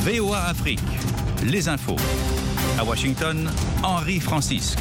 VOA Afrique, les infos. À Washington, Henri Francisque.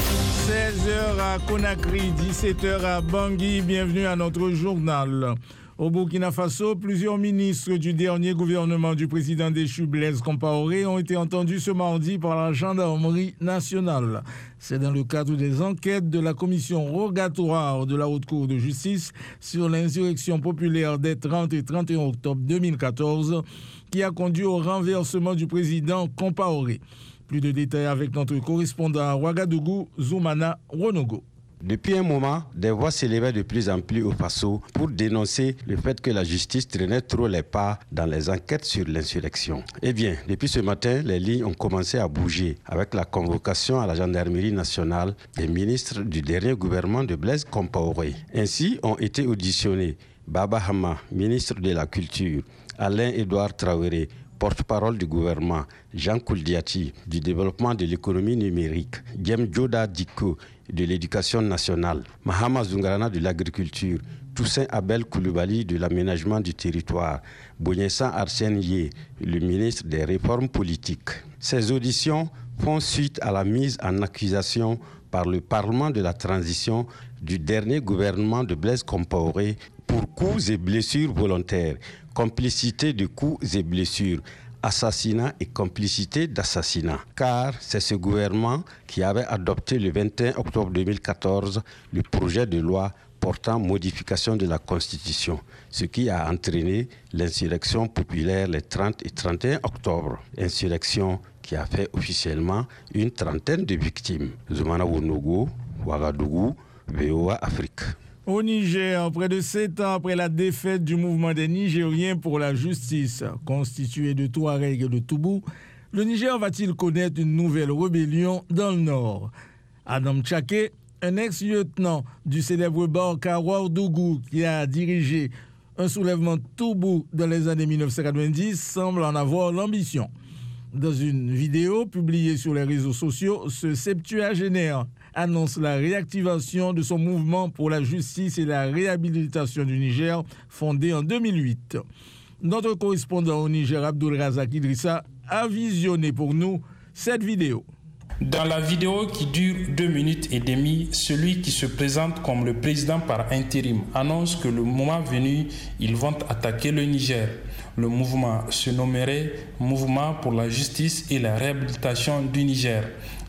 16h à Conakry, 17h à Bangui. Bienvenue à notre journal. Au Burkina Faso, plusieurs ministres du dernier gouvernement du président déchu Blaise Compaoré ont été entendus ce mardi par la gendarmerie nationale. C'est dans le cadre des enquêtes de la commission rogatoire de la Haute Cour de justice sur l'insurrection populaire des 30 et 31 octobre 2014 qui a conduit au renversement du président Compaoré. Plus de détails avec notre correspondant à Ouagadougou, Zoumana Ronogo. Depuis un moment, des voix s'élevaient de plus en plus au Faso pour dénoncer le fait que la justice traînait trop les pas dans les enquêtes sur l'insurrection. Eh bien, depuis ce matin, les lignes ont commencé à bouger avec la convocation à la gendarmerie nationale des ministres du dernier gouvernement de Blaise Compaoré. Ainsi ont été auditionnés Baba Hama, ministre de la Culture, Alain-Édouard Traoré, porte-parole du gouvernement, Jean Kouldiati, du développement de l'économie numérique, Djem Djoda Diko, de l'éducation nationale, Mahama Zungarana de l'agriculture, Toussaint Abel Koulibaly de l'aménagement du territoire, Bounessan Arsène Yé, le ministre des réformes politiques. Ces auditions font suite à la mise en accusation par le Parlement de la transition du dernier gouvernement de Blaise Compaoré pour coups et blessures volontaires, complicité de coups et blessures, assassinat et complicité d'assassinat. Car c'est ce gouvernement qui avait adopté le 21 octobre 2014 le projet de loi portant modification de la Constitution, ce qui a entraîné l'insurrection populaire les 30 et 31 octobre. Insurrection qui a fait officiellement une trentaine de victimes. Zoumana Wonogo, Ouagadougou, VOA Afrique. Au Niger, près de 7 ans après la défaite du mouvement des Nigériens pour la justice, constitué de Touareg et de Toubou, le Niger va-t-il connaître une nouvelle rébellion dans le nord? Adam Tchaké, un ex-lieutenant du célèbre Barka Ouagadougou qui a dirigé un soulèvement Toubou dans les années 1990, semble en avoir l'ambition. Dans une vidéo publiée sur les réseaux sociaux, ce septuagénaire annonce la réactivation de son mouvement pour la justice et la réhabilitation du Niger, fondé en 2008. Notre correspondant au Niger, Abdul Razak Idrissa, a visionné pour nous cette vidéo. Dans la vidéo qui dure 2 minutes et demie, celui qui se présente comme le président par intérim annonce que le moment venu, ils vont attaquer le Niger. Le mouvement se nommerait Mouvement pour la justice et la réhabilitation du Niger.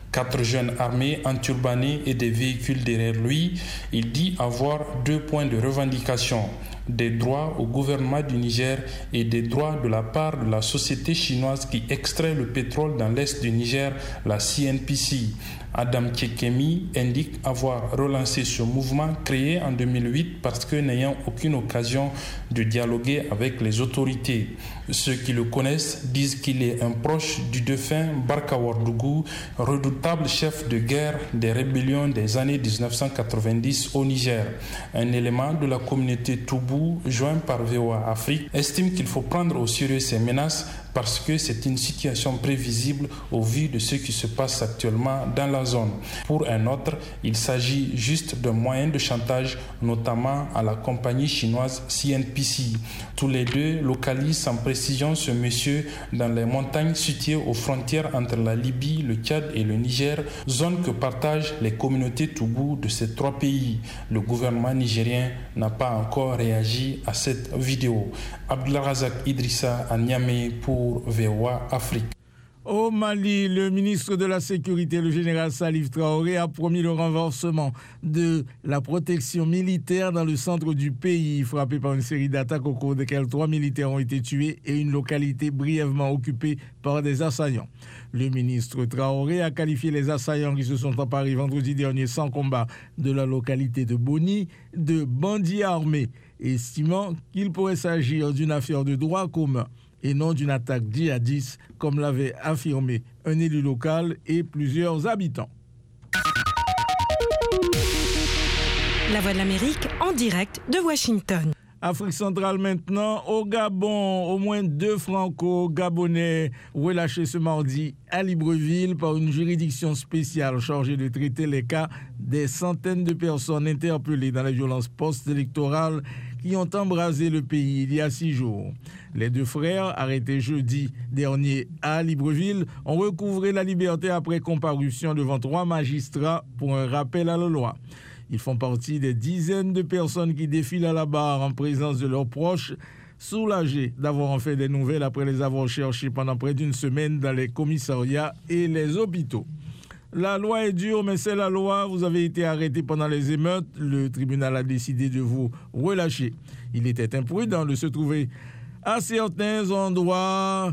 4 jeunes armés, enturbanés et des véhicules derrière lui. Il dit avoir 2 points de revendication. Des droits au gouvernement du Niger et des droits de la part de la société chinoise qui extrait le pétrole dans l'est du Niger, la CNPC. Adam Tchekemi indique avoir relancé ce mouvement créé en 2008 parce que n'ayant aucune occasion de dialoguer avec les autorités. Ceux qui le connaissent disent qu'il est un proche du défunt Barka Ouagadougou, redoutable chef de guerre des rébellions des années 1990 au Niger. Un élément de la communauté Toubou, joint par VOA Afrique, estime qu'il faut prendre au sérieux ces menaces parce que c'est une situation prévisible au vu de ce qui se passe actuellement dans la zone. Pour un autre, il s'agit juste d'un moyen de chantage, notamment à la compagnie chinoise CNPC. Tous les deux localisent sans précision ce monsieur dans les montagnes situées aux frontières entre la Libye, le Tchad et le Niger, zone que partagent les communautés Toubou de ces 3 pays. Le gouvernement nigérien n'a pas encore réagi à cette vidéo. Abdelrazak Idrissa à Niamey pour VOA Afrique. Au Mali, le ministre de la Sécurité, le général Salif Traoré, a promis le renforcement de la protection militaire dans le centre du pays, frappé par une série d'attaques au cours desquelles 3 militaires ont été tués et une localité brièvement occupée par des assaillants. Le ministre Traoré a qualifié les assaillants qui se sont emparés vendredi dernier sans combat de la localité de Boni de bandits armés, estimant qu'il pourrait s'agir d'une affaire de droit commun et non d'une attaque djihadiste, comme l'avait affirmé un élu local et plusieurs habitants. La Voix de l'Amérique en direct de Washington. Afrique centrale maintenant, au Gabon, au moins 2 franco-gabonais relâchés ce mardi à Libreville par une juridiction spéciale chargée de traiter les cas des centaines de personnes interpellées dans les violences post-électorales qui ont embrasé le pays il y a 6 jours. Les 2 frères, arrêtés jeudi dernier à Libreville, ont recouvré la liberté après comparution devant 3 magistrats pour un rappel à la loi. Ils font partie des dizaines de personnes qui défilent à la barre en présence de leurs proches, soulagés d'avoir enfin des nouvelles après les avoir cherchés pendant près d'une semaine dans les commissariats et les hôpitaux. La loi est dure, mais c'est la loi. Vous avez été arrêté pendant les émeutes. Le tribunal a décidé de vous relâcher. Il était imprudent de se trouver à certains endroits,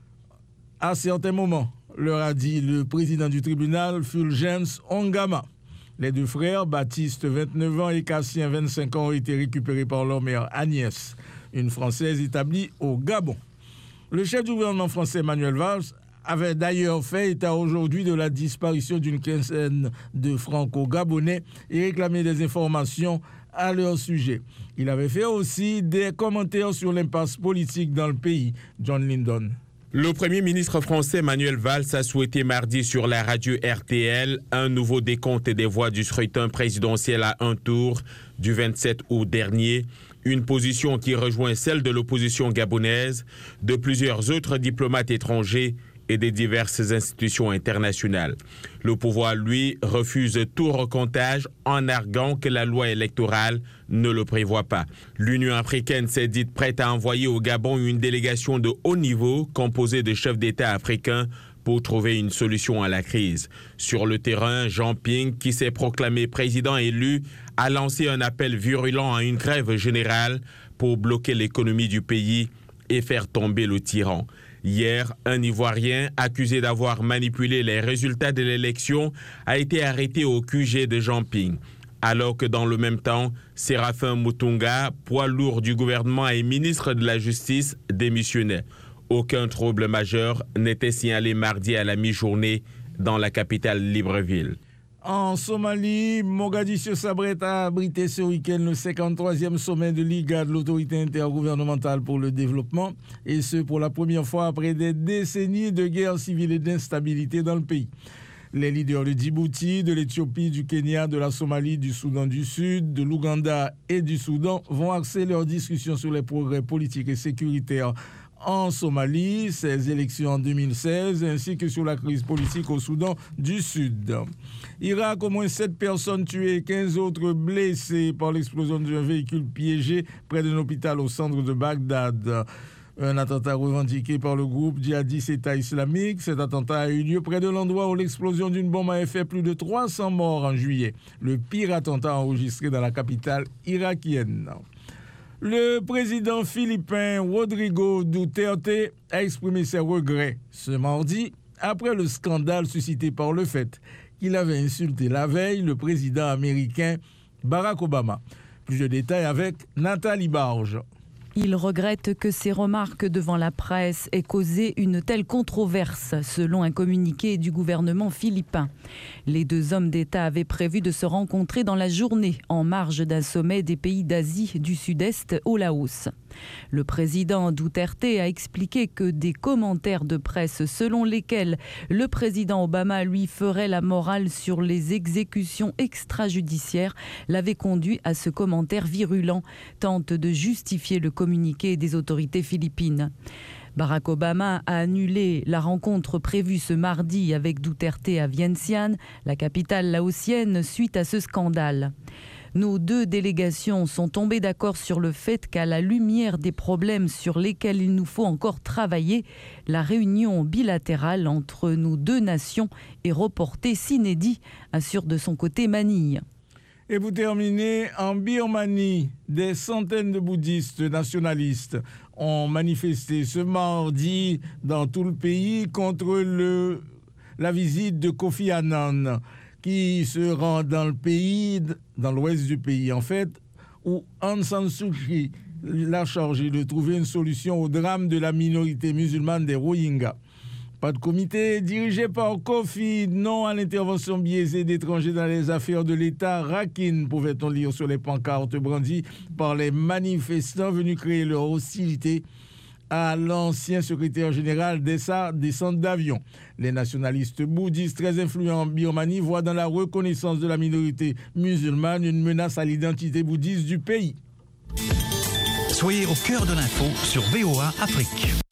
à certains moments, leur a dit le président du tribunal, Fulgence Ongama. Les 2 frères, Baptiste, 29 ans, et Cassien, 25 ans, ont été récupérés par leur mère Agnès, une Française établie au Gabon. Le chef du gouvernement français, Manuel Valls, avait d'ailleurs fait état aujourd'hui de la disparition d'une quinzaine de Franco-Gabonais et réclamé des informations à leur sujet. Il avait fait aussi des commentaires sur l'impasse politique dans le pays. John Lyndon. Le Premier ministre français Manuel Valls a souhaité mardi sur la radio RTL un nouveau décompte des voix du scrutin présidentiel à un tour du 27 août dernier, une position qui rejoint celle de l'opposition gabonaise, de plusieurs autres diplomates étrangers et des diverses institutions internationales. Le pouvoir, lui, refuse tout recomptage en arguant que la loi électorale ne le prévoit pas. L'Union africaine s'est dite prête à envoyer au Gabon une délégation de haut niveau composée de chefs d'État africains pour trouver une solution à la crise. Sur le terrain, Jean Ping, qui s'est proclamé président élu, a lancé un appel virulent à une grève générale pour bloquer l'économie du pays et faire tomber le tyran. Hier, un Ivoirien accusé d'avoir manipulé les résultats de l'élection a été arrêté au QG de Jean Ping. Alors que dans le même temps, Séraphin Mutunga, poids lourd du gouvernement et ministre de la Justice, démissionnait. Aucun trouble majeur n'était signalé mardi à la mi-journée dans la capitale Libreville. En Somalie, Mogadiscio s'apprête à abriter ce week-end le 53e sommet de l'IGAD, l'autorité intergouvernementale pour le développement, et ce pour la première fois après des décennies de guerre civile et d'instabilité dans le pays. Les leaders de Djibouti, de l'Éthiopie, du Kenya, de la Somalie, du Soudan du Sud, de l'Ouganda et du Soudan vont axer leurs discussions sur les progrès politiques et sécuritaires en Somalie, ces élections en 2016, ainsi que sur la crise politique au Soudan du Sud. Irak, au moins 7 personnes tuées et 15 autres blessées par l'explosion d'un véhicule piégé près d'un hôpital au centre de Bagdad. Un attentat revendiqué par le groupe djihadiste État islamique. Cet attentat a eu lieu près de l'endroit où l'explosion d'une bombe avait fait plus de 300 morts en juillet. Le pire attentat enregistré dans la capitale irakienne. Le président philippin Rodrigo Duterte a exprimé ses regrets ce mardi après le scandale suscité par le fait qu'il avait insulté la veille le président américain Barack Obama. Plus de détails avec Nathalie Barge. Il regrette que ses remarques devant la presse aient causé une telle controverse, selon un communiqué du gouvernement philippin. Les 2 hommes d'État avaient prévu de se rencontrer dans la journée, en marge d'un sommet des pays d'Asie du Sud-Est au Laos. Le président Duterte a expliqué que des commentaires de presse selon lesquels le président Obama lui ferait la morale sur les exécutions extrajudiciaires l'avaient conduit à ce commentaire virulent, tente de justifier le communiqué des autorités philippines. Barack Obama a annulé la rencontre prévue ce mardi avec Duterte à Vientiane, la capitale laotienne, suite à ce scandale. Nos 2 délégations sont tombées d'accord sur le fait qu'à la lumière des problèmes sur lesquels il nous faut encore travailler, la réunion bilatérale entre nos 2 nations est reportée sine die, assure de son côté Manille. Et vous terminez, en Birmanie, des centaines de bouddhistes nationalistes ont manifesté ce mardi dans tout le pays contre la visite de Kofi Annan, qui se rend dans le pays, dans l'ouest du pays en fait, où Aung San Suu Kyi l'a chargé de trouver une solution au drame de la minorité musulmane des Rohingyas. Pas de comité dirigé par Kofi, non à l'intervention biaisée d'étrangers dans les affaires de l'État. Rakhine, pouvait-on lire sur les pancartes brandies par les manifestants venus créer leur hostilité à l'ancien secrétaire général des centres d'avion. Les nationalistes bouddhistes très influents en Birmanie voient dans la reconnaissance de la minorité musulmane une menace à l'identité bouddhiste du pays. Soyez au cœur de l'info sur VOA Afrique.